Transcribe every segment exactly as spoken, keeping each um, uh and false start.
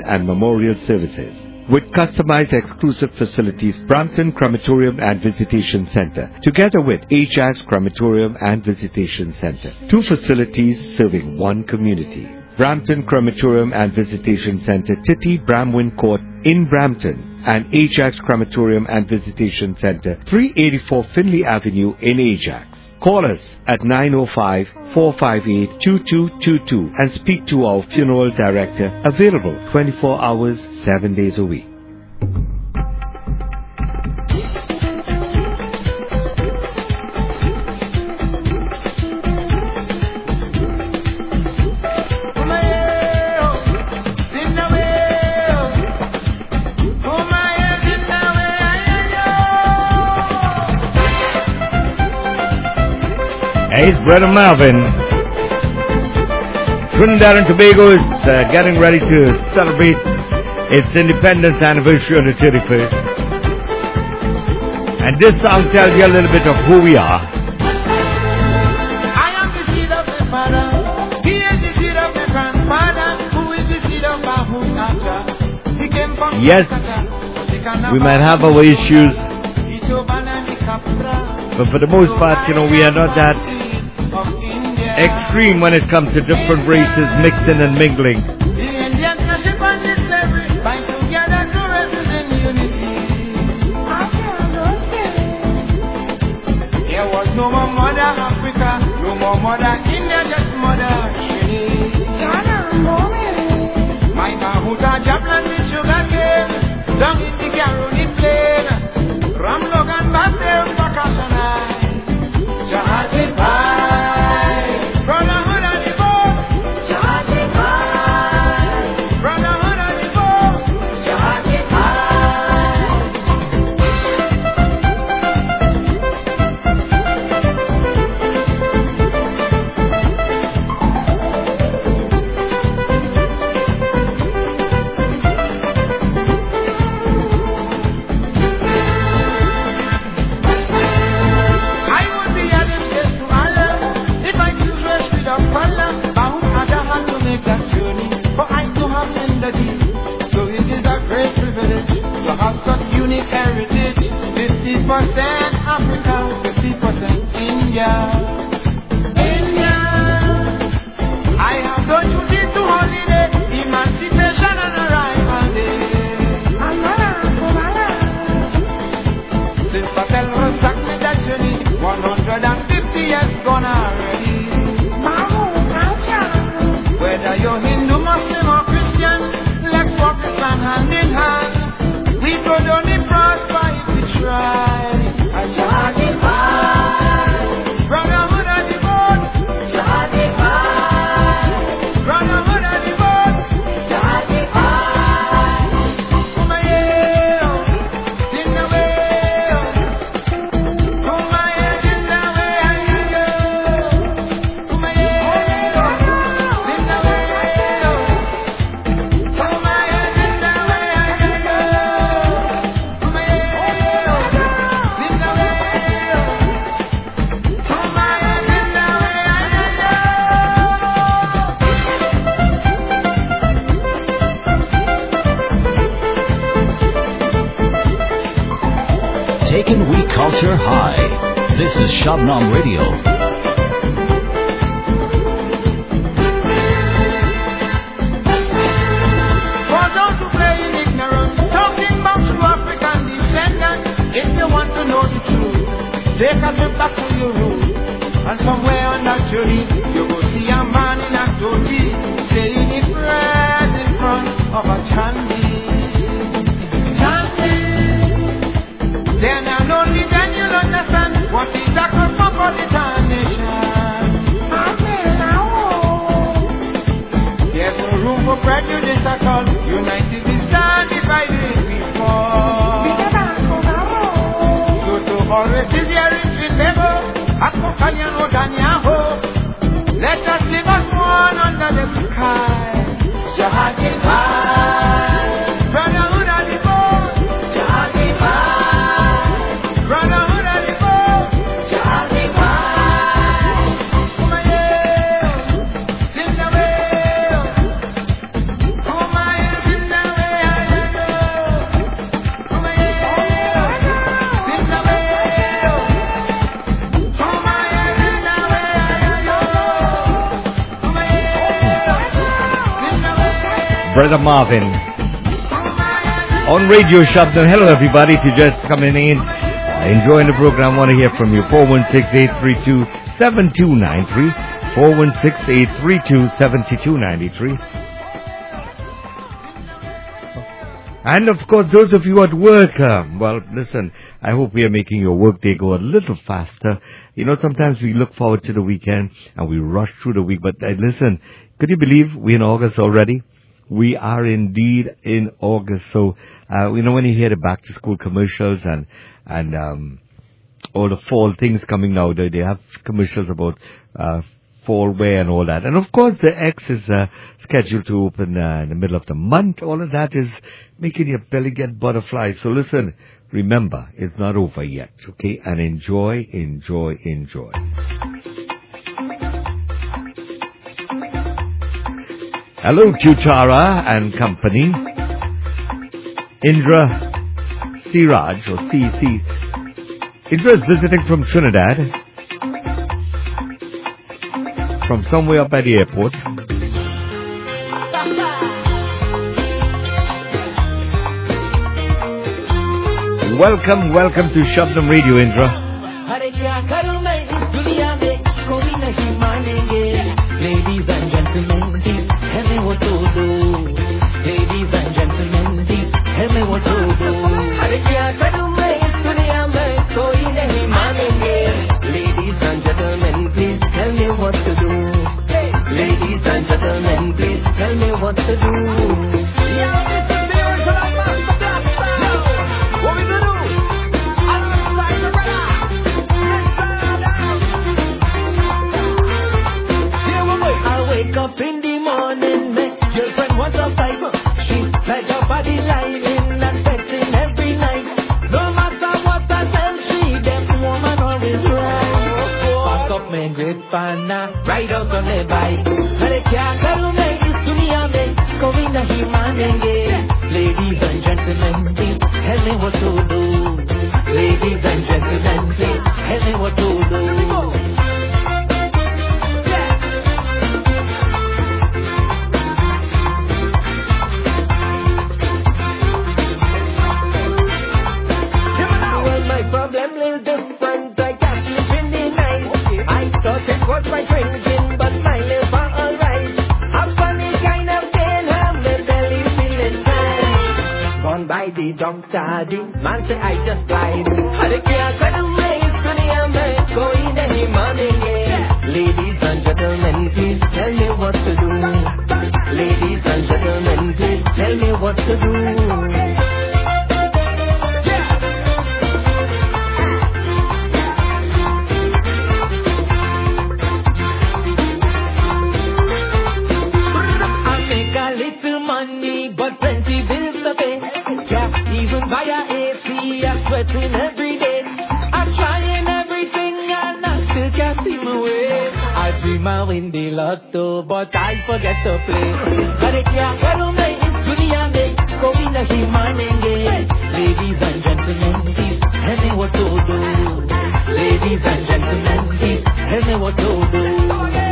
and memorial services. With customized exclusive facilities, Brampton Crematorium and Visitation Center, together with Ajax Crematorium and Visitation Center. Two facilities serving one community. Brampton Crematorium and Visitation Center, Titty Bramwin Court in Brampton, and Ajax Crematorium and Visitation Center, three eighty-four Finley Avenue in Ajax. Call us at nine oh five, four five eight, two two two two and speak to our funeral director, available twenty-four hours, seven days a week. Hey, it's Brother Marvin. Trinidad and Tobago is uh, getting ready to celebrate its independence anniversary on the thirty-first. And this song tells you a little bit of who we are. I am the seed of my father. He is the seed of my grandfather. Who is the seed of Bahunata? He came from Yes, we might have our issues, but for the most part, you know, we are not that extreme when it comes to different races mixing and mingling. There was no more mother Africa, no more mother India, just mother Trini. My Mahuta Japlan with sugar cane, down in the Carolina plain, Ram Logan Batem Bakasana, Jahazi Pai, Brotherhood of the Boat, Jahazi Pai, Brotherhood of the Boat, Jahazi fifty percent Africa, fifty percent India. India. I have no duty to holiday, emancipation and arrival day. Since Patel was sacked with that journey, one hundred fifty years gone already. Whether you're Hindu, Muslim or Christian, let's walk this land hand in hand. We could only prosper if we try. I charge it high. Brotherhood of the boat. Charge it high. Brotherhood of the boat. Charge it high. Kumayo, in the way. Kumayo, in the way. Kumayo, in the way. Kumayo, in the Taking We Culture High. This is Shabnam Radio. For those who play in ignorance, talking about true African descendants, if you want to know the truth, take a trip back to your roots. And somewhere on that journey, you will see a man in a dhoti, saying his prayers in front of a chandi. Chandi. Then and only then you'll understand what is a cosmopolitan nation. There's no room for prejudice at all. United we stand, divided we fall. So to always is here in Trinidad, Akokanya no Danyaho. Let us live as one under the sky. Jahazi Pai, Brotherhood of the Boat. Jahazi Pai, Brotherhood of the Boat. Jahazi Pai, Kumayo, Zindawe, Kumayo, Zindawe. Brother Marvin. On Radio Shabdan. Hello everybody, if you're just coming in, enjoying the program, I want to hear from you. four one six, eight three two, seven two nine three. four one six, eight three two, seven two nine three. And of course, those of you at work, uh, well, listen, I hope we are making your workday go a little faster. You know, sometimes we look forward to the weekend and we rush through the week. But uh, listen, could you believe we're in August already? We are indeed in August. So, uh, you know, when you hear the back to school commercials and, and, um, all the fall things coming now, they, they have commercials about, uh, fall wear and all that. And of course, the X is uh, scheduled to open uh, in the middle of the month. All of that is making your belly get butterflies. So listen, remember, it's not over yet, okay? And enjoy, enjoy, enjoy. Hello, Tutara and company. Indra Siraj, or C C. Indra is visiting from Trinidad. From somewhere up at the airport. Welcome, welcome to Shabdam Radio, Indra. Ladies and gentlemen, please tell me what to do. Ladies and gentlemen, please tell me what to do. Ladies and gentlemen, please tell me what to do. Ladies and gentlemen, please tell me what to do. Yeah, this is the original Master Blaster. What we gonna do? I'm like the brother. I wake up in the morning, my girlfriend wants a fight. She like her body lying and betting every night. No matter what I tell she, that woman always right. Pack up my great pana, ride out on the bike. Ladies and gentlemen, please tell me what to do. Ladies and gentlemen, please tell me what to do. Well, my problem is different. I can't sleep in the night. I thought it was my drinking, but my liver alright. A funny kind of pain, and my belly feeling fine. Gone by the doctor, the man say I just died. I can't get away to the America, going any money. Ladies and gentlemen, please tell me what to do. Ladies and gentlemen, please tell me what to do. Via A C, I'm sweating every day. I'm trying everything and I still can't see my way. I dream I win the lotto, but I forget to play. But it can't go me, it's dunia me, go in a himanenge. Ladies and gentlemen, please tell me what to do. Ladies and gentlemen, please tell me what to do.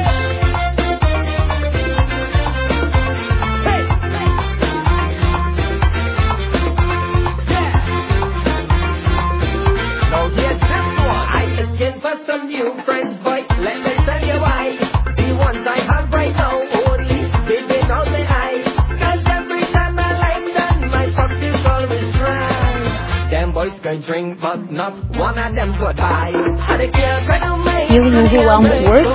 New friends, boy, let me tell you why. The ones I have right now only baby out my eyes. Cause every time I like them, my pump is always dry. Them boys can drink, but not one of them could buy. Feeling overwhelmed at work?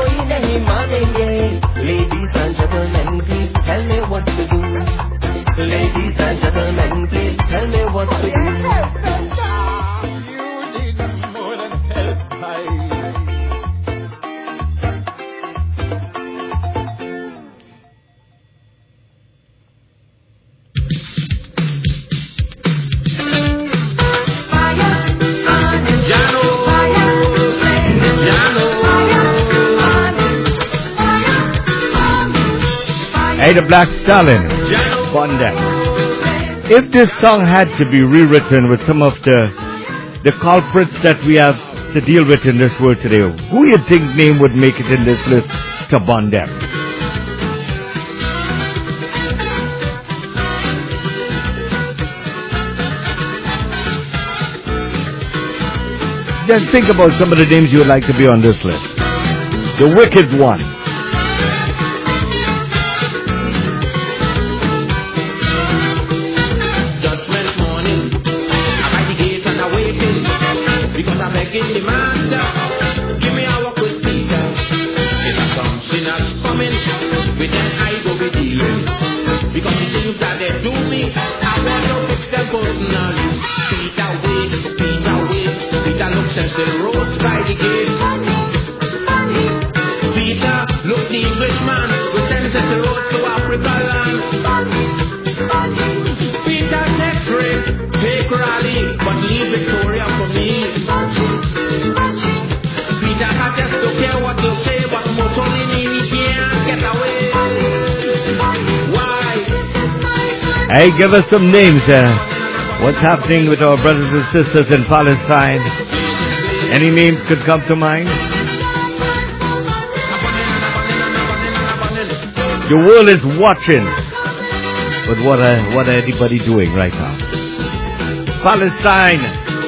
Ladies and gentlemen, please tell me what to do. Ladies and gentlemen, please tell me what to do. You need more than help, I. Hey, the Black Stallion, Bondem. If this song had to be rewritten with some of the the culprits that we have to deal with in this world today, who you think name would make it in this list to Bondem? Just think about some of the names you would like to be on this list. The Wicked One. Judgment morning, I'm at the gate and I'm waiting, because I'm begging the master, give me a walk with Peter. If I some sinners coming, with them I go be dealing, because the things that they do me, I want to fix them personally. Peter waits, Peter waits, Peter looks and still roads by the gate. Peter, look the Englishman, who sends us the road to Africa land. Peter, take trip, take rally, but leave Victoria for me. Peter, I just don't care what you say, but Mussolini can't get away. Why? Hey, give us some names. Uh, what's happening with our brothers and sisters in Palestine? Any names could come to mind? The world is watching. But what are, what are anybody doing right now? Palestine.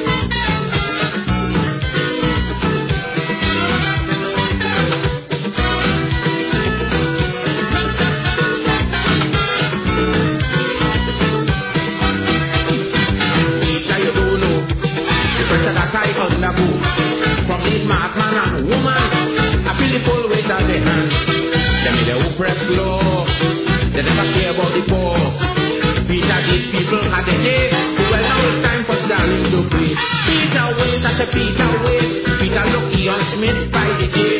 Peter, you don't know the pressure that I undergo from these madman and woman. I feel the full weight of their hand. Tell me the oppressed law. They never care about the poor. Peter, these people had a day. Well, now it's time for darling to free. Peter, wait, I said Peter, wait. Peter, look, Ian Smith by the gate.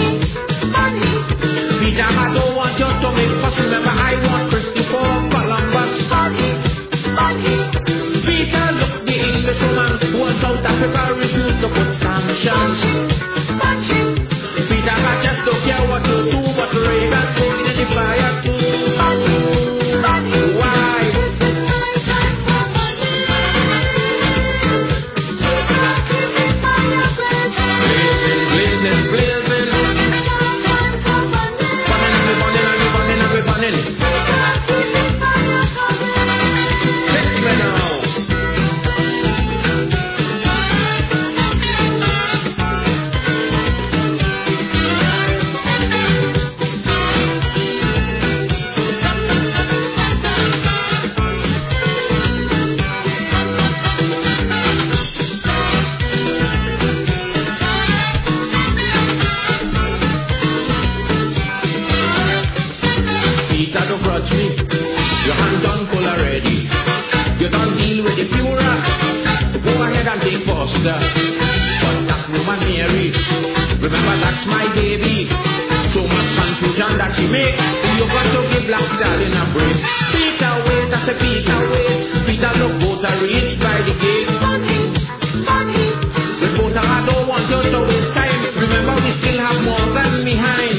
Peter, I don't want you to make fuss. Remember, I want Christopher Columbus. Peter, look, the Englishwoman who was South Africa refused to put sanctions. Peter, I just don't care what you do, but Reagan going in the fire too. Why? Blazing, blazing, blazing. Burning and burning and burning and burning. Take me now. Peter, don't grudge me. Your hand done full already. You don't deal with the Führer. Go ahead and take Foster. But that woman Mary, remember that's my baby. So much confusion that she make. You got to give Black Stalin a break. Peter, wait, I say Peter, wait. Peter, look, voter reach by the gate. Reporter, I don't want you to waste time. Remember, we still have more than behind.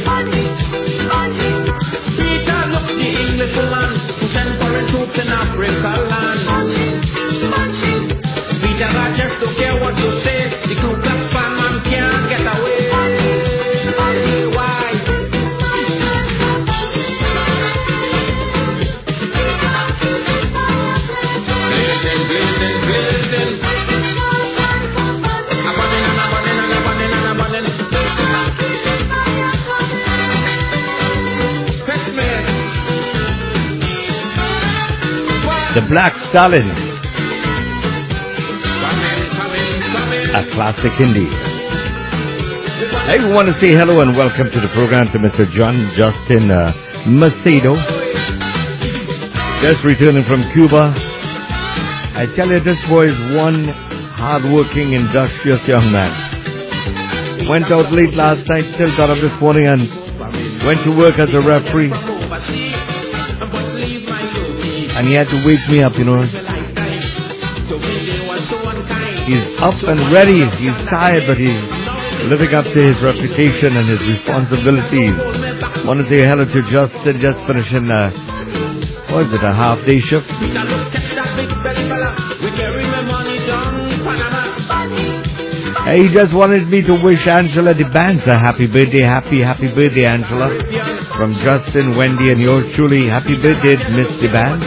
Peter, look, the Englishwoman who sent foreign troops in Africa land. Peter, I just don't care what you say. The Ku Klux Klan man can't get away. Why? Blazing, blazing, blazing. I'm burning and I'm burning and I'm burning and I'm burning. Fetch me. The Black Stalin. Coming, coming, coming. A classic indeed. Hey, we want to say hello and welcome to the program to Mister John Justin uh, Macedo. Just returning from Cuba. I tell you, this boy is one hard-working, industrious young man. Went out late last night, still got up this morning and went to work as a referee. And he had to wake me up, you know. He's up and ready. He's tired, but he's living up to his reputation and his responsibilities. Want to say hello to Justin, just finishing, uh, what is it, a half-day shift? He just wanted me to wish Angela DeBanz a happy birthday, happy, happy birthday, Angela. From Justin, Wendy, and yours truly, happy birthday, Miss DeBanz.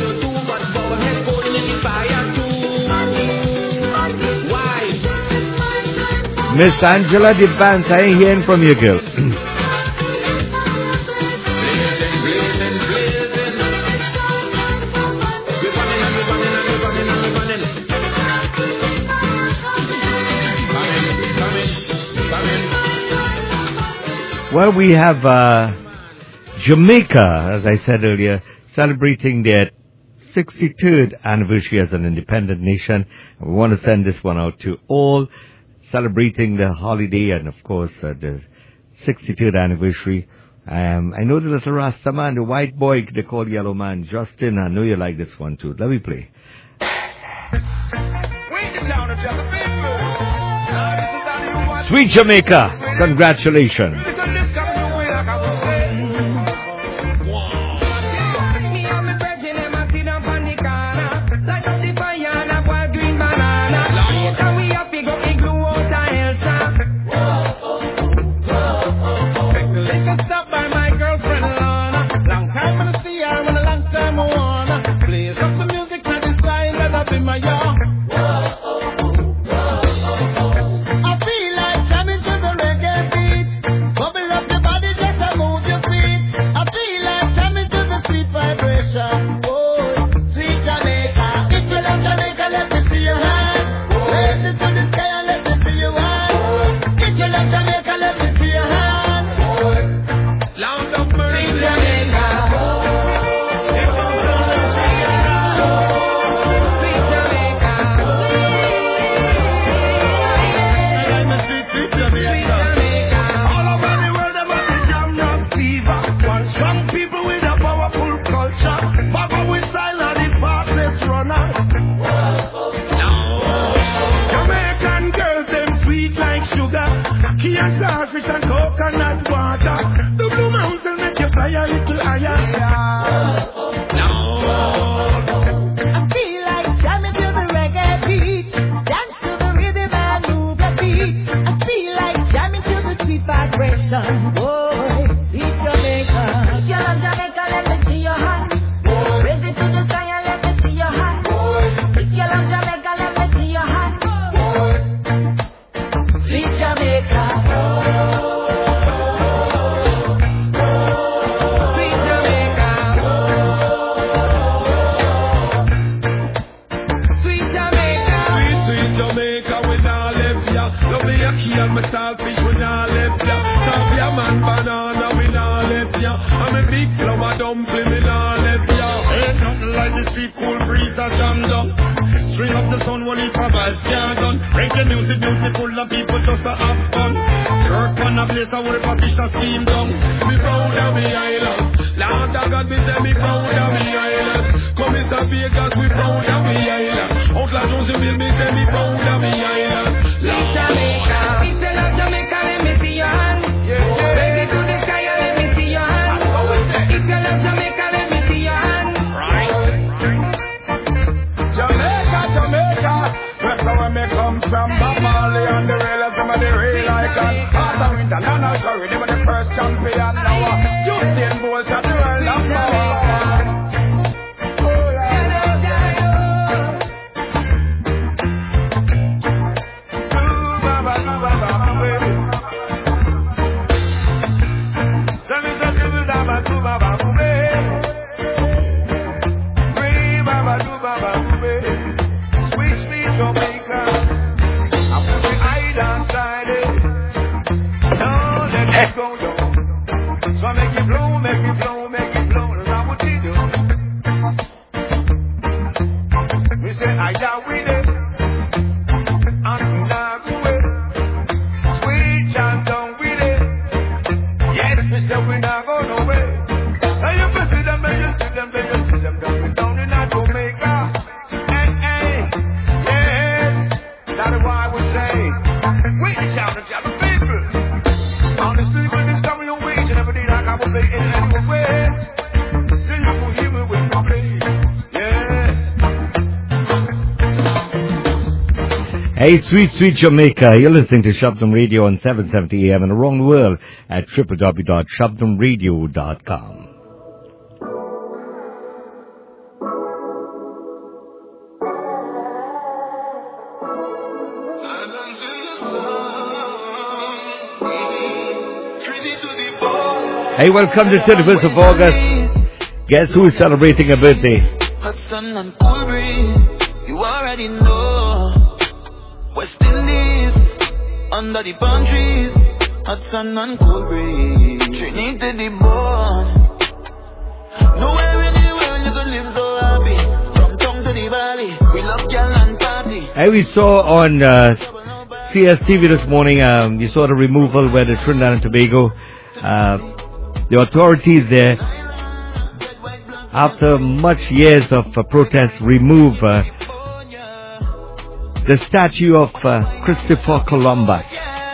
Miss Angela DeVance, I ain't hearing from you, girl. Well, we have uh, Jamaica, as I said earlier, celebrating their sixty-third anniversary as an independent nation. We want to send this one out to all celebrating the holiday and, of course, uh, the sixty-third anniversary. Um, I know the little Rasta man, the white boy they call Yellow Man, Justin. I know you like this one too. Let me play. Sweet Jamaica, congratulations. Hey, sweet, sweet Jamaica. You're listening to Shabdam Radio on seven seventy A M and around the world at w w w dot shabdam radio dot com. Hey, welcome to thirty-first of August. Guess who is celebrating a birthday? Hot sun and cool breeze, you already know. West Indies, under the palm trees. Hot sun and cool breeze, Trinity born. Nowhere in the world you could live so happy. From town to the valley, we love gal and party. Hey, we saw on uh, C S T V this morning, um, you saw the removal where the Trinidad and Tobago, uh, the authorities there, after much years of uh, protests, remove uh, the statue of uh, Christopher Columbus.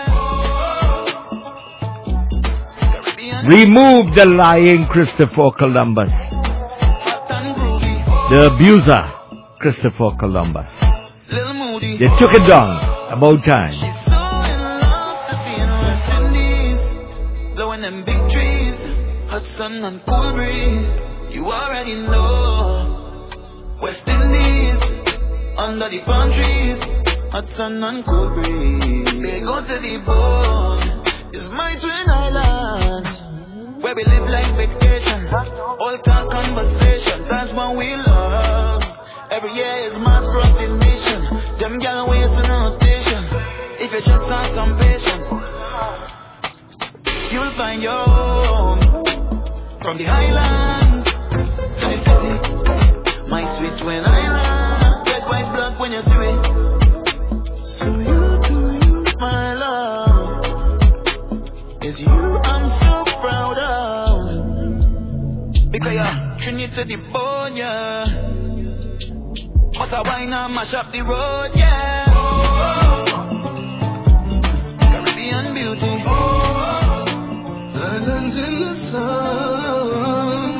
Remove the lying Christopher Columbus. The abuser, Christopher Columbus. They took it down. About time. Blowing them big trees, hot sun and cool breeze. You already know. West Indies, under the palm trees, hot sun and cool breeze. They go to the bone. It's my twin islands, where we live like vacation. All talk conversation, that's what we love. Every year is mass proclamation. Them gal wasting no station. If you just have some patience, you'll find your home. From the highlands to the city, my sweet twin island. Red, white, black when you see it. So you do you, my love. It's you I'm so proud of. Because you're Trinity the bone, yeah. But I wine and mash up the road, yeah. Caribbean beauty. Islands in the sun.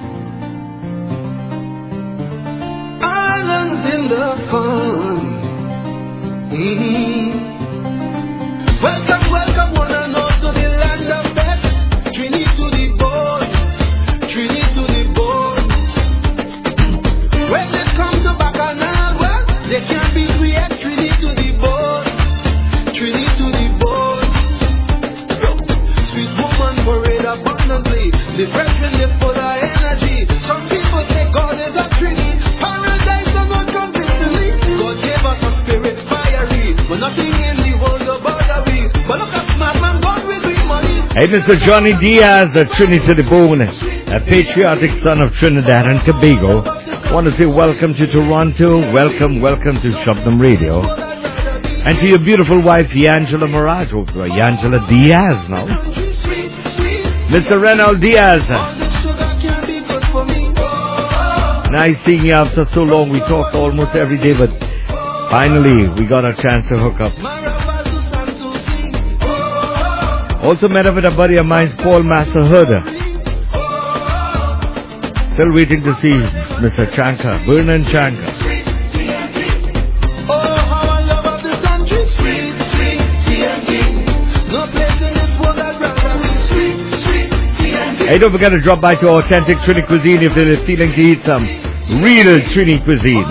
Islands in the fun. Mm-hmm. Welcome, welcome, one and all to the land of death. Trinity to the bone. Trinity to the bone. When it comes to Bacchanal, well, they can't be created. Trinity to the bone. Trinity to the bone. Yo, sweet woman parade abundantly. The brethren, they full of energy. Some people say God is a Trinity. Paradise does not come instantly. God gave us a spirit fiery, but nothing in the world will bother we. But look at smart man, God will bring money. Hey, Mister Johnny Diaz, the Trinity to the bone, a patriotic son of Trinidad and Tobago. Want to say welcome to Toronto, welcome, welcome to Shabnam Radio. And to your beautiful wife, Yangela Marajo, Yangela Diaz now. Mister Renald Diaz. Nice seeing you after so long. We talked almost every day, but finally we got a chance to hook up. Also met up with a buddy of mine, Paul Massaherder. Still waiting to see Mister Chanka, Vernon Chanka. Hey, don't forget to drop by to Authentic Trini Cuisine if you're feeling to eat some real Trini cuisine.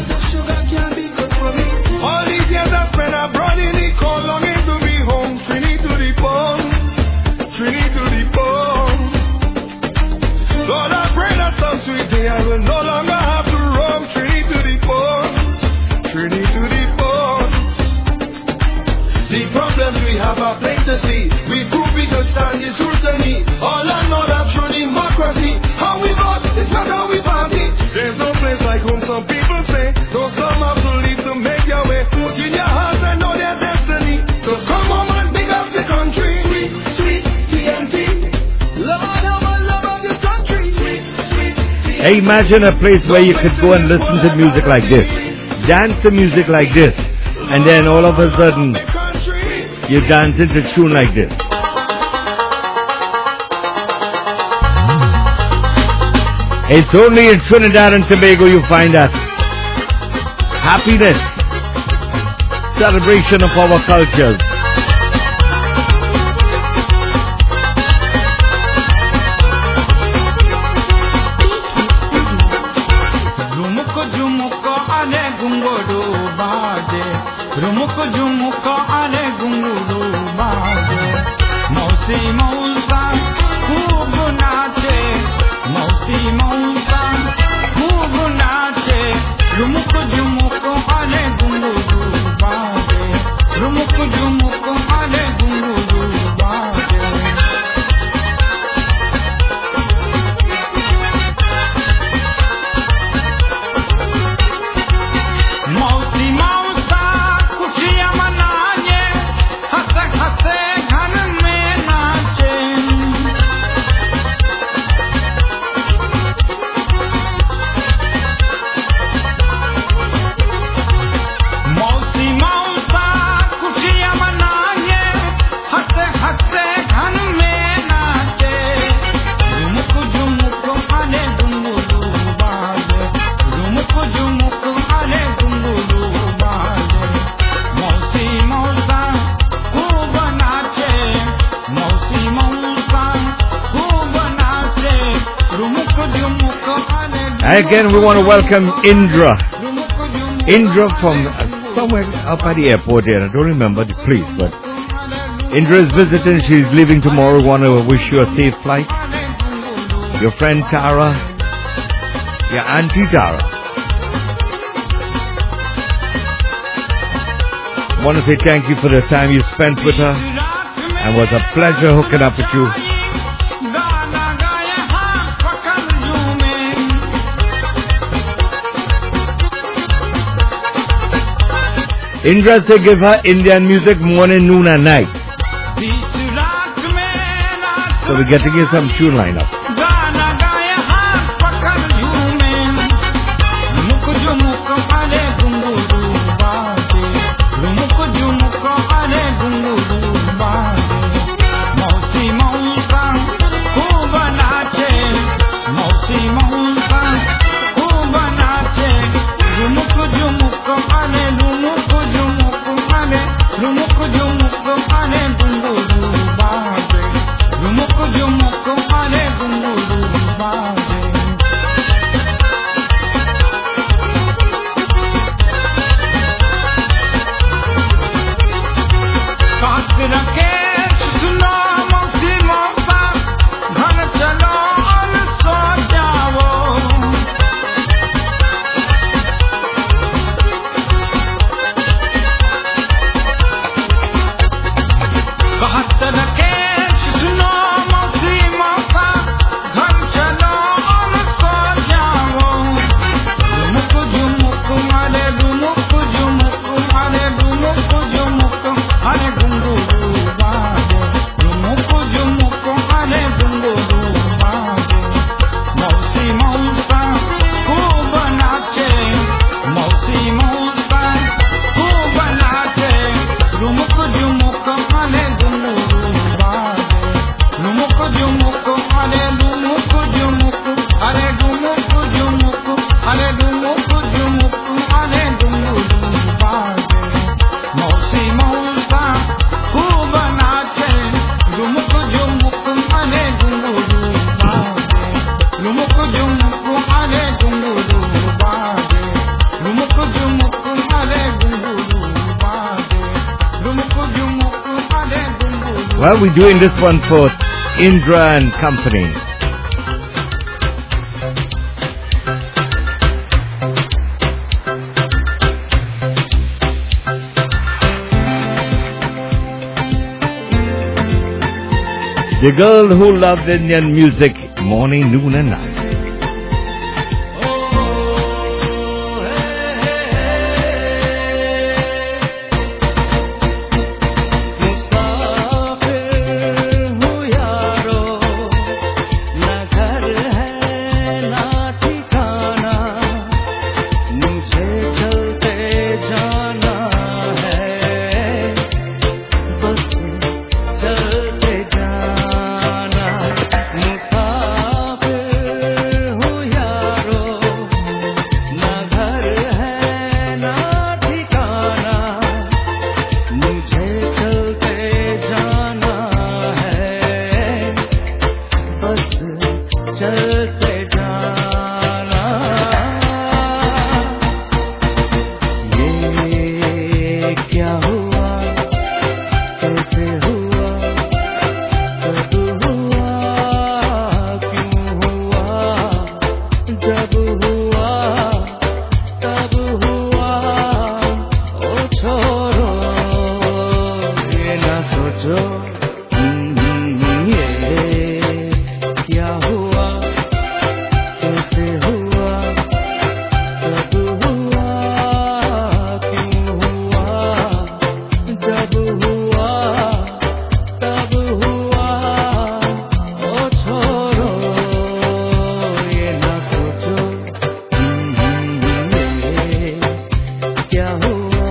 I will no longer have to roam. Trinity to the bone, Trinity to the bone. The problems we have are plain to see. We prove we can stand the scrutiny. All I know that true democracy. How we vote is not how we party. There's no place like home, some people say. Don't come out to leave to make your way. But in your hearts I know their destiny. So come home and big up the country. Sweet, sweet T N T. Lord, how I love of this country. Sweet, sweet T N T. Hey, imagine a place where you could go and listen to music like this, dance to music like this, and then all of a sudden you dance into tune like this. It's only in Trinidad and Tobago you find that happiness, celebration of our cultures. Rumuko jumuko ale gunguru baje Mausi mausa kubuna मौसा खूब नाचे रुमुक झुमुक आले घुंघरू बाजे रुमुक झुमुक आले घुंघरू बाजे मौसी मौसा खुशियाँ मनाए हंसे हंसे घर में नाचे मौसी मौसा खुशियाँ मनाए हंसे हंसे घर में नाचे रुमुक झुमुक आले घुंघरू बाजे रुमुक झुमुक आले घुंघरू बाजे मौसी मौसा खूब नाचे मौसी मौसा खूब नाचे रुमुक झुमुक आले Again, we want to welcome Indra. रुमुक Jhumuk Indra from uh, somewhere up at the airport here. I don't remember the place, but Indra is visiting. She's leaving tomorrow. Want to wish you a safe flight. Your friend Tara, your auntie Tara. Want to say thank you for the time you spent with her, and it was a pleasure hooking up with you. गाना गाए हाथ पकड़ झूमे Indra say give her Indian music morning, noon, and night. बीच रात में नाच So we're getting you some tune lineup. गाना गाए हाथ पकड़ झूमे रुमुक झुमुक आले घुंघरू बाजे रुमुक झुमुक आले घुंघरू बाजे मौसी मौसा खूब नाचे मौसी मौसा खूब नाचे रुमुक झुमुक आले रुमुक झुमुक आले रुमुक झुमुक आले घुंघरू बाजे रुमुक झुमुक आले घुंघरू बाजे काट रखे सुनो मौसी मौसा घर चलो और सो जाओ काट रखे सुनो मौसी मौसा घर चलो और सो जाओ रुमुक झुमुक आले रुमुक झुमुक आले रुमुक झुमुक आले घुंघरू बाजे रुमुक झुमुक आले घुंघरू बाजे मौसी मौसा खूब नाचे मौसी मौसा खूब नाचे रुमुक झुमुक आले घुंघरू बाजे रुमुक झुमुक आले रुमुक झुमुक आले रुमुक झुमुक आले रुमुक झुमुक आले घुंघरू बाजे मौसी मौसा खूब नाचे रुमुक झुमुक आले घुंघरू बाजे रुमुक झुमुक आले घुंघरू बाजे रुमुक झुमुक आले घुंघरू बाजे रुमुक झुमुक आले घुंघरू Well, we're doing this one for Indra and company. The girl who loved Indian music morning, noon, and night. चलते जाना मुसाफिर सोचो हम्म, ये क्या हुआ कैसे हुआ कब हुआ क्यों हुआ जब हुआ तब हुआ ओ छोड़ो ये ना सोचो हम्म, ये क्या हुआ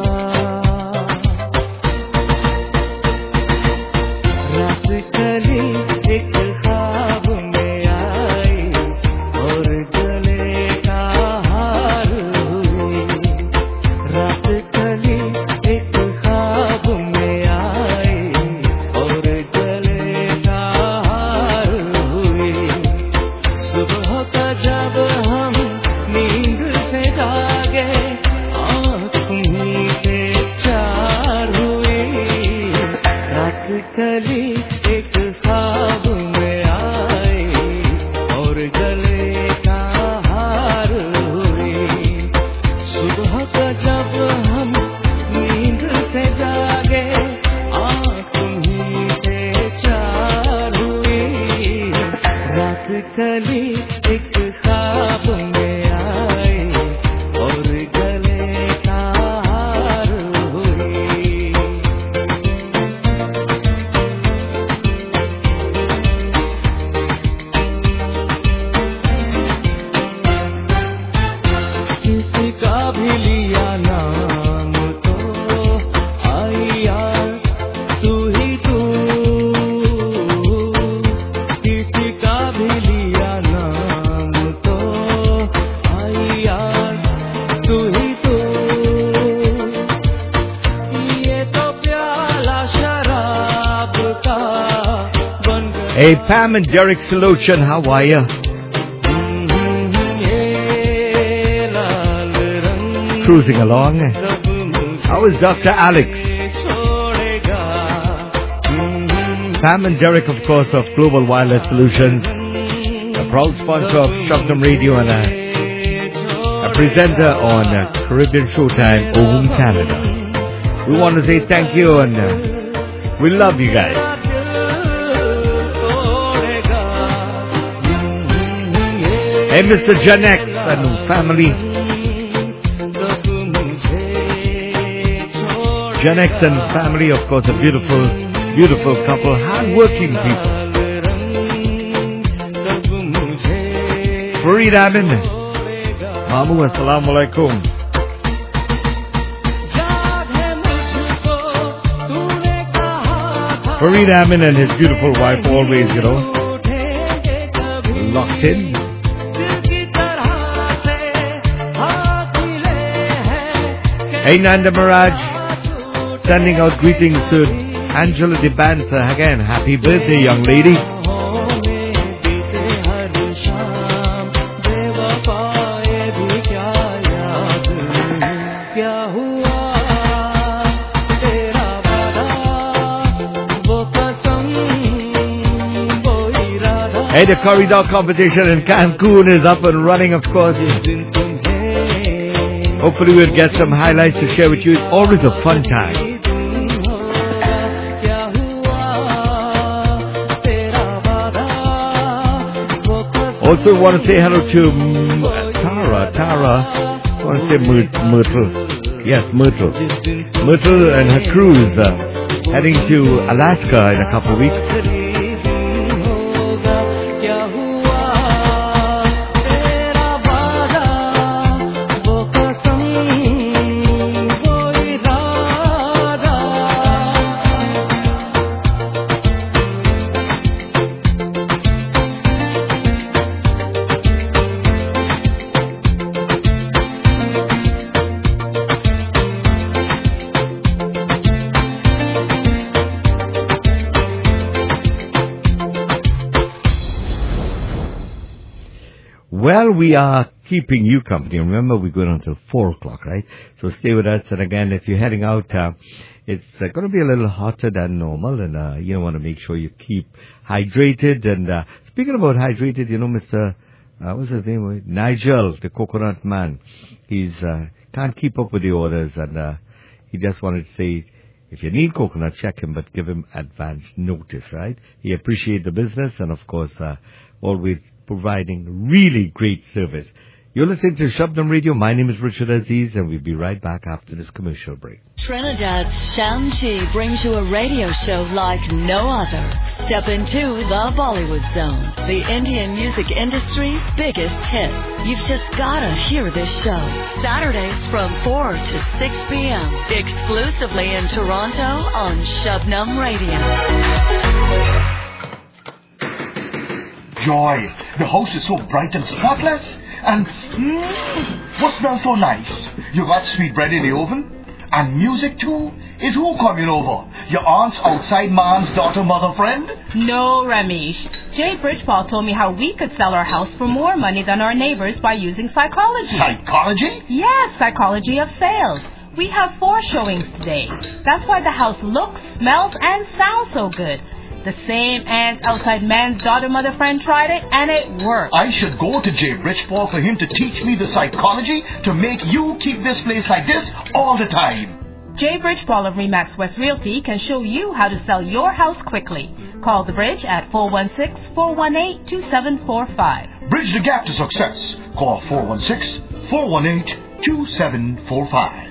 रात कली एक ख्वाब में आई और गले का हार हुई रात कली एक ख्वाब में आई और गले का हार हुई सुबह का जब हम नींद से जागे आँख उन्हीं से चार हुई रात कली एक ख्वाब में आई और गले का हार हुई सुबह का जब हम नींद से जागे आँख उन्हीं से चार हुई रात कली एक ख्वाब में आई और गले का हार हुई किसी का भी लिया नाम तो आई यार तू ही तू किसी का भी लिया नाम तो आई यार तू ही तू ये तो प्याला शराब का बन गया Hey, Pam and Derek Solution, how are you? ये लाल रंग Cruising along. सब मुझे How is Doctor Alex? छोड़ेगा Pam and Derek, of course, of Global Wireless Solutions, a proud sponsor of Shabnam Radio and a, a presenter on uh, Caribbean Showtime, Ogun, Canada. We want to say thank you and uh, we love you guys. Hey, Mister Gen X and family. Gen X and family, of course, a beautiful, beautiful couple, hard-working people. Fareed Amin, Mamu, assalamu alaikum. Fareed Amin and his beautiful wife, always, you know, locked in. Hey, Nanda Miraj, sending out greetings to Angela De Banza. Again, happy birthday, young lady. Hey, the corridor competition in Cancun is up and running, of course. Hopefully we'll get some highlights to share with you. It's always a fun time. Also want to say hello to mm, Tara. Tara, I want to say Myr- Myrtle. Yes, Myrtle. Myrtle and her cruise uh, heading to Alaska in a couple of weeks. Well, we are keeping you company. Remember, we're going until four o'clock, right? So stay with us. And again, if you're heading out, uh, it's uh, going to be a little hotter than normal. And uh, you want to make sure you keep hydrated. And uh, speaking about hydrated, you know, Mister Uh, what's his name? Nigel, the coconut man. He's uh, can't keep up with the orders. And uh, he just wanted to say, If you need coconut, check him, but give him advance notice, right? He appreciates the business and, of course, uh, always providing really great service. You're listening to Shabnam Radio. My name is Richard Aziz, and we'll be right back after this commercial break. Trinidad's Shanti brings you a radio show like no other. Step into the Bollywood Zone, the Indian music industry's biggest hit. You've just gotta hear this show. Saturdays from four to six p.m. exclusively in Toronto on Shabnam Radio. Joy, the house is so bright and spotless. And mm, what smells so nice? You got sweet bread in the oven? And music too? Is who coming over? Your aunt's outside man's daughter, mother, friend? No, Ramesh. Jay Bridgepal told me how we could sell our house for more money than our neighbors by using psychology. Psychology? Yes, psychology of sales. We have four showings today. That's why the house looks, smells, and sounds so good. The same aunt's outside man's daughter, mother, friend tried it, and it worked. I should go to Jay Bridgepal for him to teach me the psychology to make you keep this place like this all the time. Jay Bridgepal of Remax West Realty can show you how to sell your house quickly. Call the Bridge at four one six, four one eight, two seven four five. Bridge the gap to success. Call four one six, four one eight, two seven four five.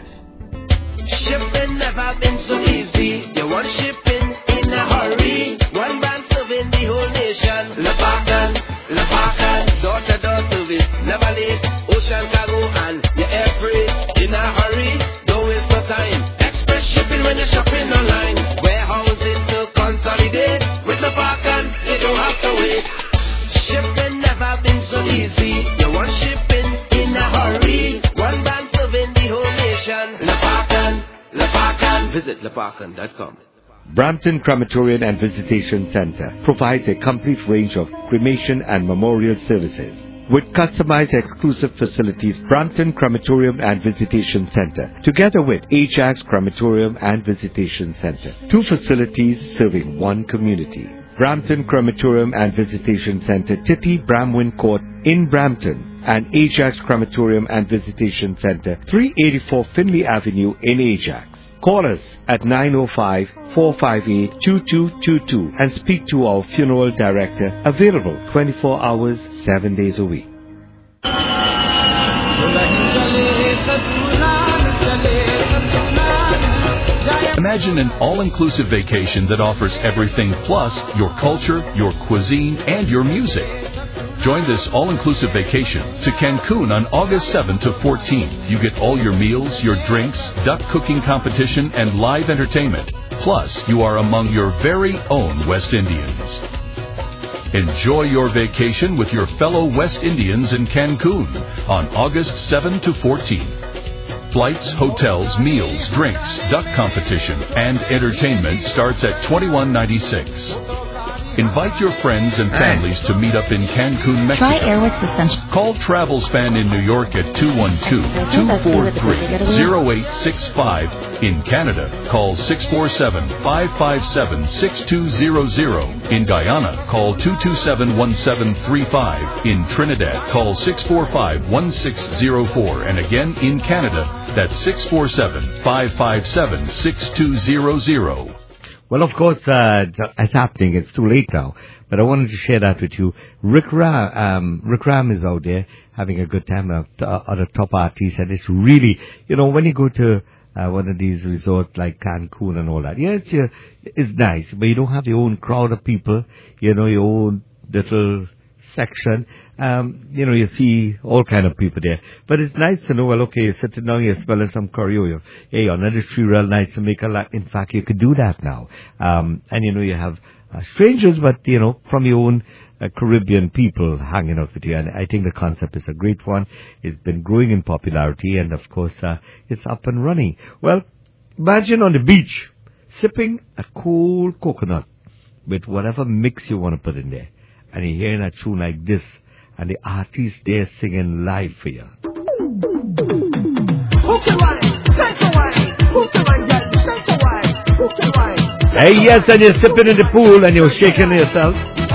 Shipping never been so easy. You want shipping in a hurry. One brand serving the whole nation. Lepakan, Lepakan, door to door service. Never late. Ocean cargo and you're air freight. In a hurry, don't waste no time. Express shipping when you're shopping online. Warehousing to consolidate. With Lepakan, you don't have to wait. Shipping never been so easy. You want shipping in a hurry. One brand serving the whole nation. Lepakan, Lepakan. Visit lepakan dot com. Brampton Crematorium and Visitation Center provides a complete range of cremation and memorial services. With customized exclusive facilities, Brampton Crematorium and Visitation Center, together with Ajax Crematorium and Visitation Center, two facilities serving one community. Brampton Crematorium and Visitation Center, Titty Bramwin Court in Brampton, and Ajax Crematorium and Visitation Center, three eighty-four Finley Avenue in Ajax. Call us at nine oh five, four five eight, two two two two and speak to our funeral director, available twenty-four hours, seven days a week. Imagine an all-inclusive vacation that offers everything plus your culture, your cuisine, and your music. Join this all-inclusive vacation to Cancun on August seventh to fourteenth. You get all your meals, your drinks, duck cooking competition, and live entertainment. Plus, you are among your very own West Indians. Enjoy your vacation with your fellow West Indians in Cancun on August seventh to fourteenth. Flights, hotels, meals, drinks, duck competition, and entertainment starts at twenty-one ninety-six. Invite your friends and families to meet up in Cancun, Mexico. Try Airwick Suspension. Call Travelspan in New York at two one two, two four three, zero eight six five. In Canada, call six four seven, five five seven, six two zero zero. In Guyana, call two two seven, one seven three five. In Trinidad, call six four five, one six zero four. And again, in Canada, that's six four seven, five five seven, six two zero zero. Well, of course, uh, it's happening. It's too late now. But I wanted to share that with you. Rick Ram, um, Rick Ram is out there having a good time, uh, other top artists. And it's really, you know, when you go to uh, one of these resorts like Cancun and all that, yes, yeah, it's nice. But you don't have your own crowd of people, you know, your own little section. Um, you know, you see all kind of people there. But it's nice to know, well, okay, you're sitting down here smelling some curry. Or, hey, another three real nights to make a lot. In fact, you could do that now. Um, and, you know, you have uh, strangers, but, you know, from your own uh, Caribbean people hanging out with you. And I think the concept is a great one. It's been growing in popularity. And, of course, uh, it's up and running. Well, imagine on the beach, sipping a cold coconut with whatever mix you want to put in there. And you're hearing a tune like this, and the artist there singing live for you. Hey, yes, and you're sipping in the pool and you're shaking yourself.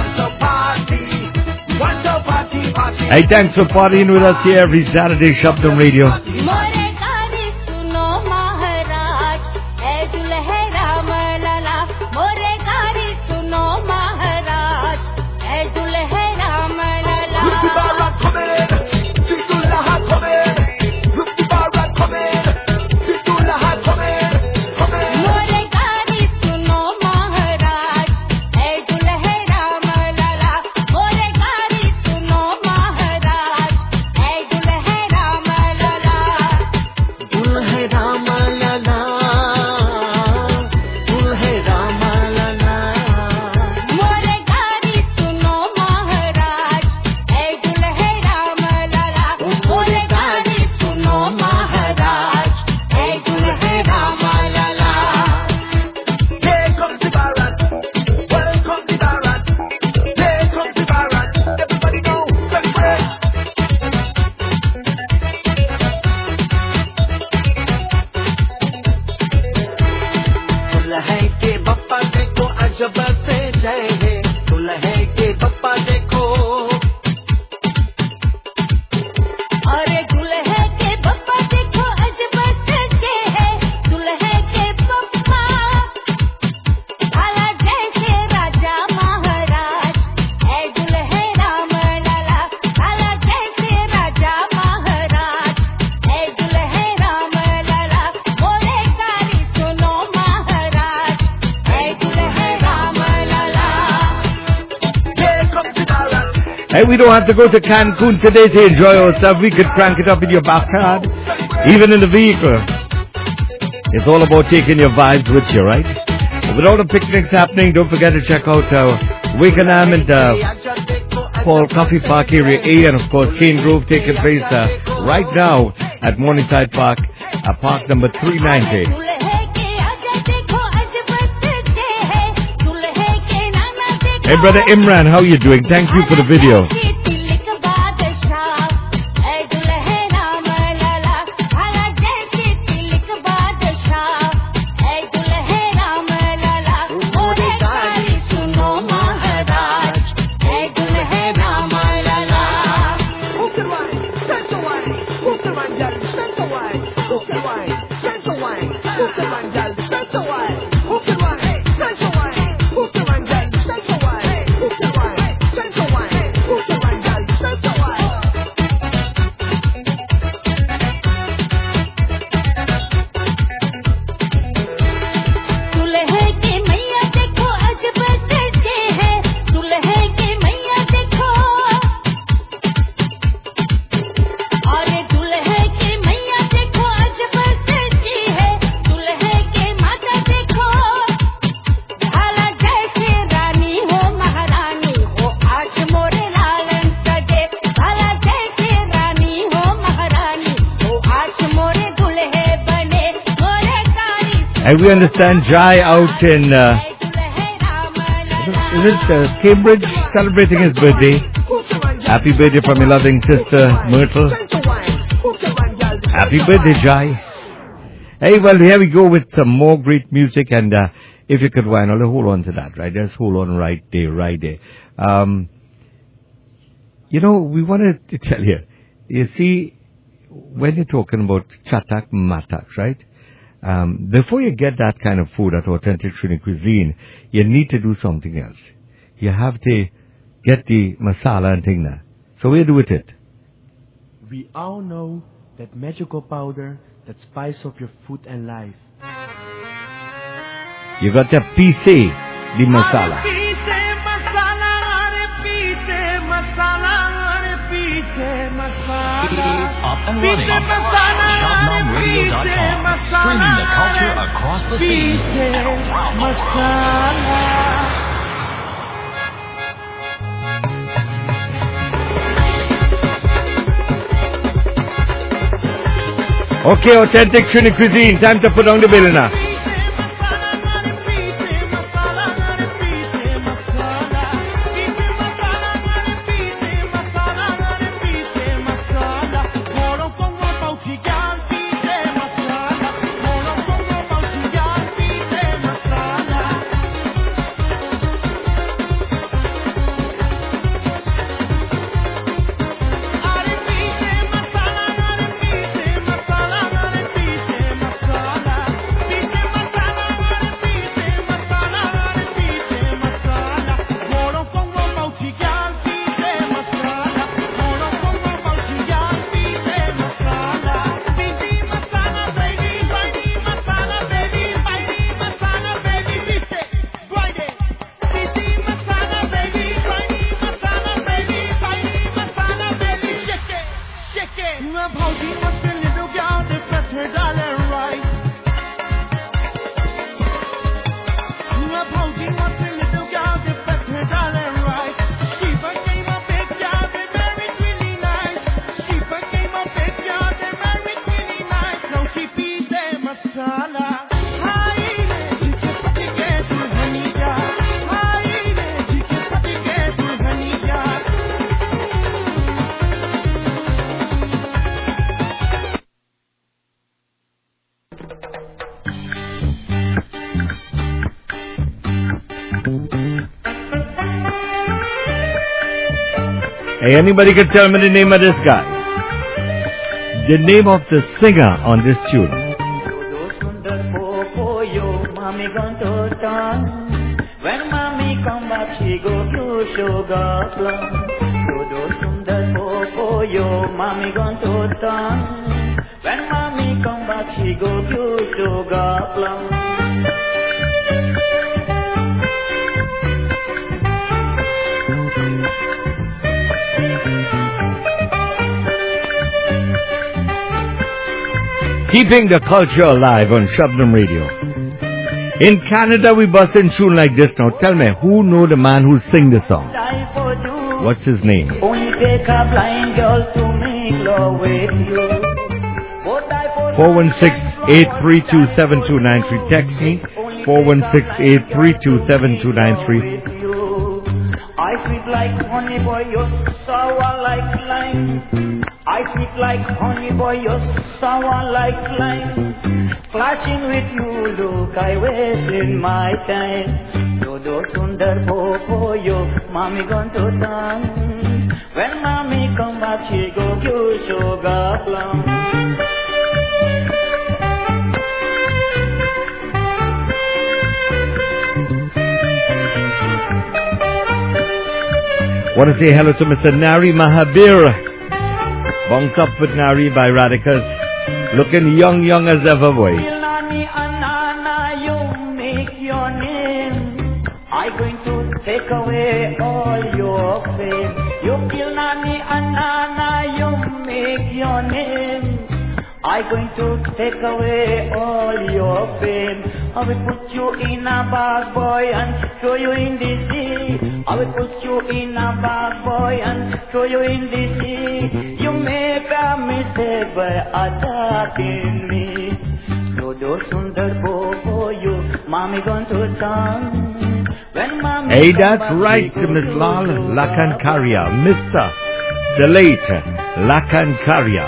Hey, thanks for partying with us here every Saturday, Shabnam Radio. Hey, we don't have to go to Cancun today to enjoy ourselves. We could crank it up in your backyard, even in the vehicle. It's all about taking your vibes with you, right? With all the picnics happening, don't forget to check out uh, Wakenham and uh, Paul Coffee Park Area A, and of course Cane Grove taking place uh, right now at Morningside Park, uh, park number three ninety. Hey brother Imran, how you doing? Thank you for the video. And we understand Jai out in, uh, is it uh, Cambridge, celebrating his birthday. Happy birthday from your loving sister, Myrtle. Happy birthday, Jai. Hey, well, here we go with some more great music. And uh, if you could, why not hold on to that, right? Just hold on right there, right there. Um, you know, we wanted to tell you, you see, when you're talking about chatak matak, right? Um, before you get that kind of food at authentic Trini cuisine, you need to do something else. You have to get the masala and thing there. So what do you do with it? We all know that magical powder that spice up your food and life. You got to piece the masala. It's up and running. Shabnam Radio dot com. Streaming the culture across the seas and around the world. Okay, authentic Trini cuisine. Time to put on the bill now. Hey, anybody can tell me the name of this guy? The name of the singer on this tune. When mommy come back, she go to sugar plum. Dodo sundar popo yo, mommy gone to town. When mommy come back, she go to sugar plum. Keeping the culture alive on Shabnam Radio. In Canada, we bust in tune like this now. Tell me, who know the man who sing the song? What's his name? Only take a blind girl to make love with you. four one six, eight three two, seven two nine three. Text me. four one six, eight three two, seven two nine three. I sweet like honey boy, you're sour like lime. I sweet like honey boy, you're sour like lime. Clashing with you, look, I wasting my time. Dodo sundar popo, yo, mommy gone to town. When mommy come back, she go give sugar plum. Want to say hello to Mister Nari Mahabir. Bounce up with Nari by Radicals. Looking young, young as ever, boy. Nani Anana, you make your name. I'm going to take away all your fame. You kill Nani Anana, you make your name. I'm going to take away all your fame. I will put you in a bag, boy, and throw you in the sea. I will put you in a bag, boy, and throw you in the sea. You make a mistake by attacking me. Dodo sundar for you, mommy gone to town. When mommy Hey, that's right, Miss Lal Lakankaria, Mister the late Lakankaria.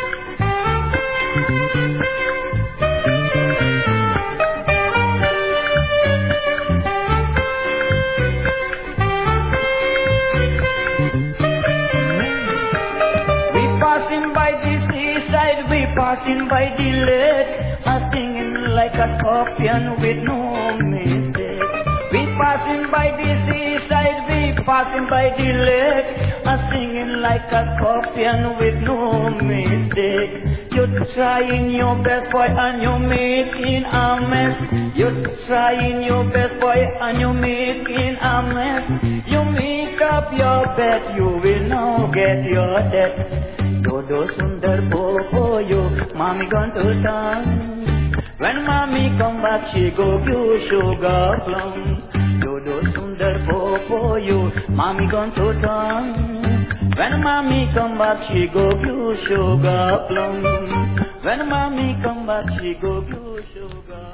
Passing by the lake, a singing like a scorpion with no mistake. We passing by the seaside, we passing by the lake, a singing like a scorpion with no mistake. You're trying your best, boy, and you're making a mess. You're trying your best, boy, and you're making a mess. You make up your bed, you will now get your death. Dodo sundar popo, yo, mommy gone to town. When mommy come back, she go give sugar plum. Dodo sundar popo, yo, mommy gone to town. When mommy come back, she go give sugar plum. When mommy come back, she go give sugar.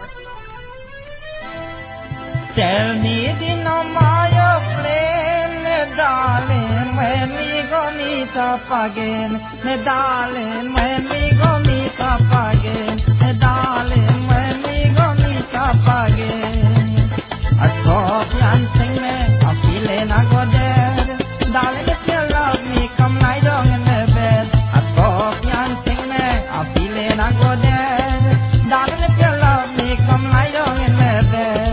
Tell me the number your flame, me darling, when we go meet up again. Me darling, when we go meet up again. Me darling, when we go meet up again. A scorpion sing me, I'm feeling I go dead. Darling, if you love me, come lie down in my bed. A scorpion sing me, I'm feeling I go dead. Darling, if you love me, come lie down in my bed.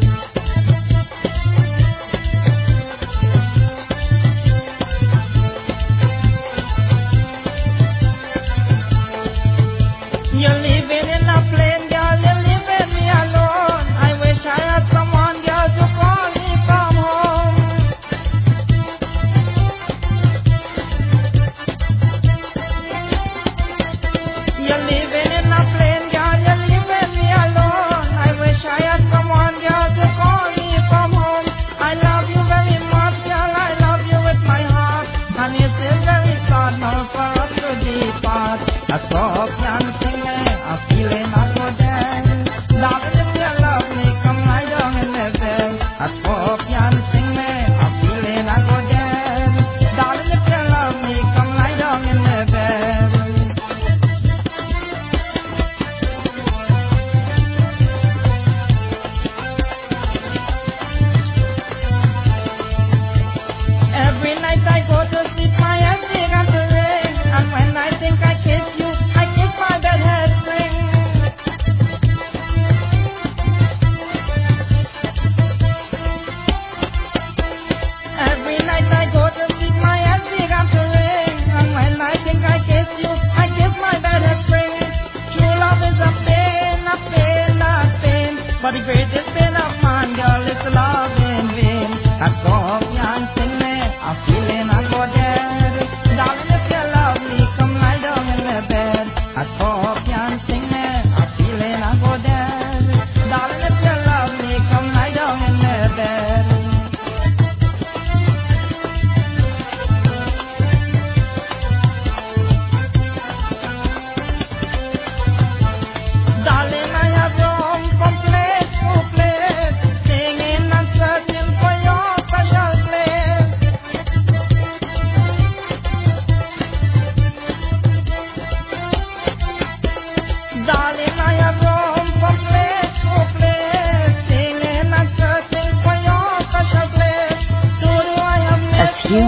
You're living in a plane, girl, you're leaving me alone. I wish I had someone, girl, to call me from home. You're living in a plane, girl, you're leaving me alone. I wish I had someone, girl, to call me from home. I love you very much, girl, I love you with my heart. And it's still very sad now for us to depart. A scorpion sing me, I'm feeling I go dead. Darling, if you love me, come lie down in my bed. A scorpion sing me, I'm feeling I go dead. Darling, if you love me, come lie down in my bed. Every night I go to sleep, my head began to ring. And when I think I kiss you, I kiss my bed head spring. Every night I go to sleep, my head began to ring. And when I think I kiss you, I kiss my bed head spring. True love is a pain, a pain, a pain. But the greatest pain of man, girl, is love in vain. A scorpion sing me, I'm feeling I go dead. Darling, if you love me, come lie down in my bed. A scorpion sing me,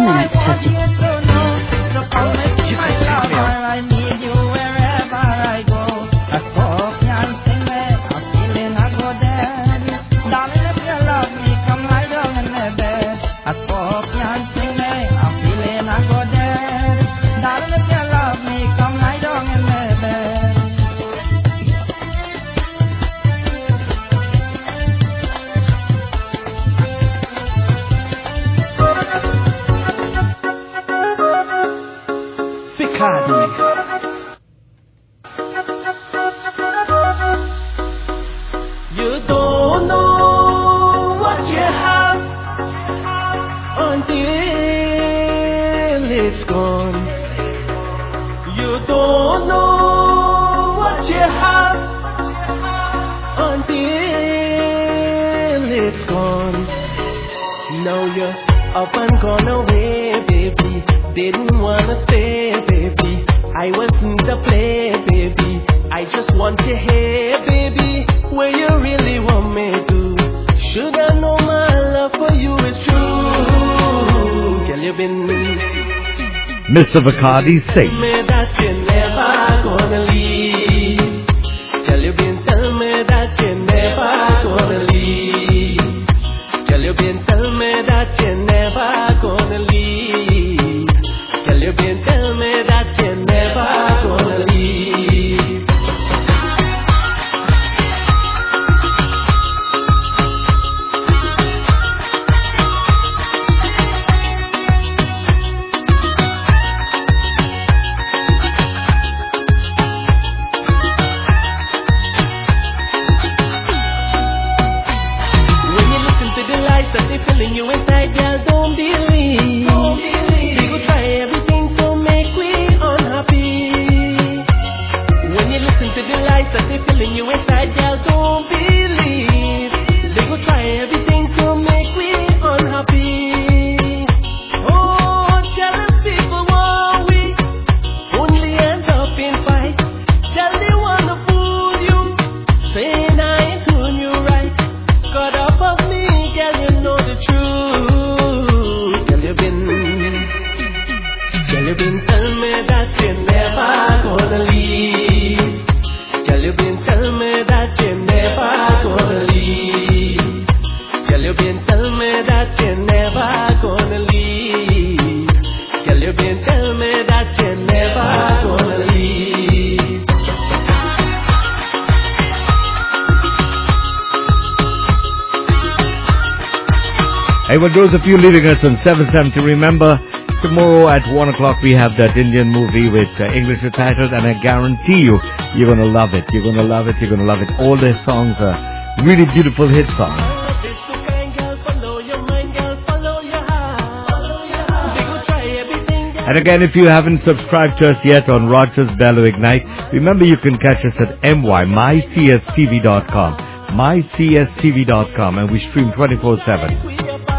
minute thirty. I need you wherever I go. A scorpion sing me, I'm feeling I go dead. Darling, if you love me, come lie down in the bed. A scorpion sing me, I'm feeling I go dead. Darling, if you love me, come lie down in the bed. You don't know what you have until it's gone. You don't know what you have until it's gone. Now you're up and gone away, baby. Didn't wanna stay, baby. I wasn't to play, baby. I just want to hear, baby, where you really want me to. Should I know my love for you is true? Girl, you been Mister Bacardi sing. Tell me that you're never gonna leave. Girl, you been tell me that you're never gonna leave. Girl, you been tell me that you're never gonna leave. Girl, you been tell me that you're never gonna leave. When you listen to the lies that they filling you inside, girl, don't believe. Don't believe. They go try everything to make we unhappy. When you listen to the lies that they filling you inside, girl, don't believe. They go try everything to make we unhappy. Oh, jealous people want we only end up in fight. Tell they wanna fool you, saying I ain't doing you right. Got up of me, girl, you know the truth. Girl, you been, girl, you been tell me that you're never gonna leave. Girl, you been tell me that you're never gonna leave. Girl, you been tell me that you're never gonna leave. Girl, you been tell me that you're never gonna leave. Hey, well, those of you leaving us on seven seventy, remember, tomorrow at one o'clock we have that Indian movie with uh, English subtitles, and I guarantee you, you're going to love it. You're going to love it. You're going to love it. All their songs are really beautiful hit songs. And again, if you haven't subscribed to us yet on Rogers Bello Ignite, remember you can catch us at M Y, my C S T V dot com, my C S T V dot com, and we stream twenty-four seven.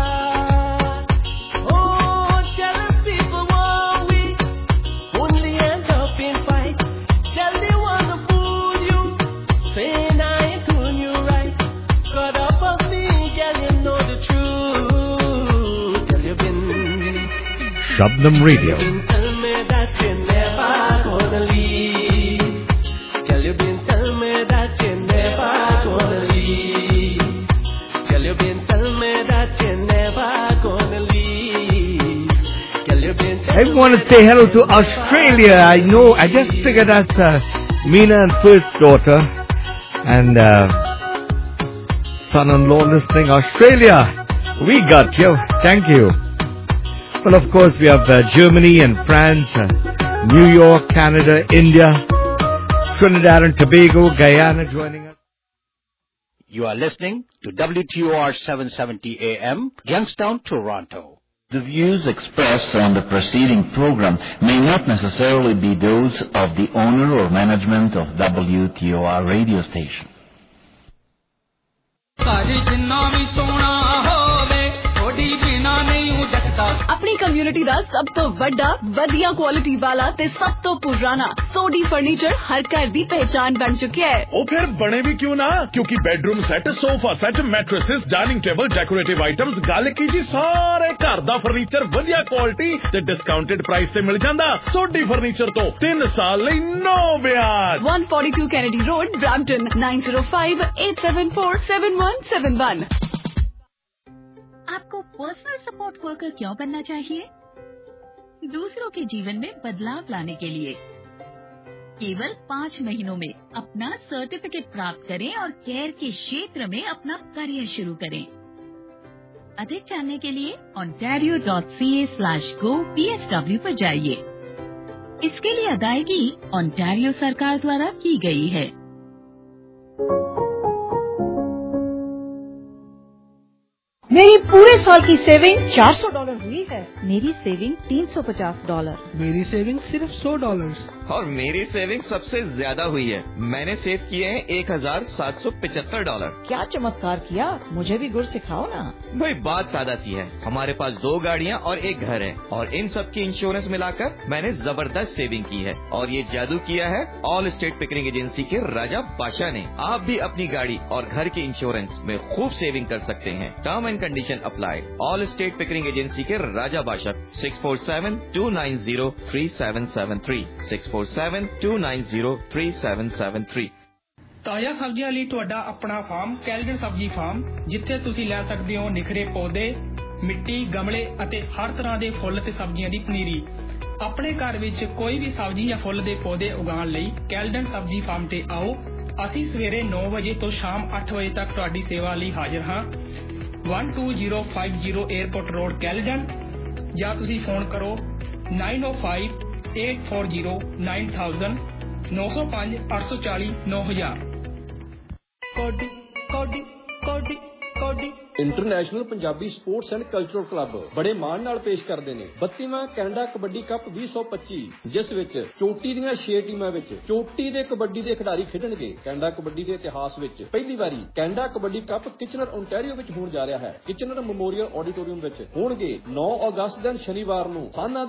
Shabnam Radio. Tell me that you're never gonna leave. Girl, you been tell me that you're never gonna leave. Girl, you been tell me that you're never gonna leave. Girl, you been tell I want to say hello to Australia. I know, I just figured that's uh, Meena and first daughter and uh, son-in-law listening. Australia, we got you. Thank you. Well, of course, we have uh, Germany and France, uh, New York, Canada, India, Trinidad and Tobago, Guyana joining us. You are listening to W T O R seven seventy A M, Youngstown, Toronto. The views expressed on the preceding program may not necessarily be those of the owner or management of W T O R radio station. ਸਾਡੀ ਜਿੰਨਾ ਵੀ ਸੋਹਣਾ ਹੋਵੇ ਥੋੜੀ ਬਿਨਾ ਨਹੀਂ जचदा अपनी community दा सब तो बड़ा वधिया क्वालिटी वाला ते सब तो पुराना सोडी फर्नीचर हर घर दी पहचान बन चुका है। ओ फिर बने भी क्यों ना, क्योंकि bedroom set, sofa set, mattresses, dining table, decorative items, गल कीजिए सारे घर दा फर्नीचर वधिया क्वालिटी ते डिस्काउंटेड प्राइस ते मिल जांदा। सोडी फर्नीचर तो तीन साल लई नो ब्याज। one forty-two Kennedy Road, Brampton, nine zero five eight seven four seven one seven one। आपको पर्सनल सपोर्ट वर्कर क्यों बनना चाहिए? दूसरों के जीवन में बदलाव लाने के लिए। केवल पाँच महीनों में अपना सर्टिफिकेट प्राप्त करें और केयर के क्षेत्र में अपना करियर शुरू करें। अधिक जानने के लिए ontario dot c a slash go p s w पर जाइए। इसके लिए अदायगी ओंटारियो सरकार द्वारा की गई है। मेरी पूरे साल की सेविंग चार सौ डॉलर हुई है। मेरी सेविंग तीन सौ पचास डॉलर। मेरी सेविंग सिर्फ सौ डॉलर। और मेरी सेविंग सबसे ज्यादा हुई है। मैंने सेव किए हैं एक हजार सात सौ पिछहत्तर डॉलर। क्या चमत्कार किया, मुझे भी गुर सिखाओ ना। भाई बात सादा सी है, हमारे पास दो गाड़ियाँ और एक घर है और इन सब की इंश्योरेंस मिलाकर मैंने जबरदस्त सेविंग की है। और ये जादू किया है ऑल स्टेट पिकरिंग एजेंसी के राजा बादशाह ने। आप भी अपनी गाड़ी और घर के इंश्योरेंस में खूब सेविंग कर सकते हैं। Term and condition apply. All state Pickering agency के Raja Badshah six four seven two nine zero three seven seven three six four seven two nine zero three seven seven three. ਤਾਜ਼ਾ ਸਬਜ਼ੀਆਂ ਲਈ ਤੁਹਾਡਾ ਆਪਣਾ ਫਾਰਮ ਕੈਲਡਨ ਸਬਜ਼ੀ ਫਾਰਮ, ਜਿੱਥੇ ਤੁਸੀਂ ਲੈ ਸਕਦੇ ਹੋ ਨਿਖਰੇ ਪੌਦੇ, ਮਿੱਟੀ, ਗਮਲੇ ਅਤੇ ਹਰ ਤਰ੍ਹਾਂ ਦੇ ਫੁੱਲ ਤੇ ਸਬਜ਼ੀਆਂ ਦੀ ਪਨੀਰੀ। ਆਪਣੇ ਘਰ ਵਿੱਚ ਕੋਈ ਵੀ ਸਬਜ਼ੀ ਜਾਂ ਫੁੱਲ ਦੇ ਪੌਦੇ ਉਗਾਉਣ ਲਈ ਕੈਲਡਨ ਸਬਜ਼ੀ ਫਾਰਮ ਤੇ ਆਓ। ਅਸੀਂ ਸਵੇਰੇ ਨੌ ਵਜੇ ਤੋਂ ਸ਼ਾਮ ਅੱਠ ਵਜੇ ਤੱਕ ਤੁਹਾਡੀ ਸੇਵਾ ਲਈ ਹਾਜ਼ਰ ਹਾਂ। one two zero five zero airport road Caledon, ਜਾਂ ਤੁਸੀਂ ਫੋਨ ਕਰੋ nine oh five eight four zero nine thousand ਨੌ ਸੌ ਪੰਜ ਅੱਠ ਸੌ ਚਾਲੀ ਨੌ ਹਜ਼ਾਰ। ਕੋਡੀ ਕੋਡੀ ਕੋਡੀ ਕੋਡੀ international Punjabi sports and cultural club ਬੜੇ ਮਾਣ ਨਾਲ ਪੇਸ਼ ਕਰਦੇ ਨੇ ਬੱਤੀਵਾਂ ਕੈਨੇਡਾ ਕਬੱਡੀ ਕੱਪ ਵੀਹ ਸੌ ਪੱਚੀ, ਜਿਸ ਵਿੱਚ ਚੋਟੀ ਦੀਆਂ ਛੇ ਟੀਮਾਂ ਵਿੱਚ ਚੋਟੀ ਦੇ ਕਬੱਡੀ ਦੇ ਖਿਡਾਰੀ ਖੇਡਣਗੇ। ਕੈਨੇਡਾ ਕਬੱਡੀ ਦੇ ਇਤਿਹਾਸ ਵਿੱਚ ਪਹਿਲੀ ਵਾਰੀ Canada kabaddi cup Kitchener Ontario ਵਿੱਚ ਹੋਣ ਜਾ ਰਿਹਾ ਹੈ। ਕਿਚਨਰ ਮੈਮੋਰੀਅਲ ਆਡੀਟੋਰੀਅਮ ਵਿੱਚ ਹੋਣਗੇ ਨੌ ਅਗਸਤ ਦਿਨ ਸ਼ਨੀਵਾਰ ਨੂੰ ਸਾਨਾ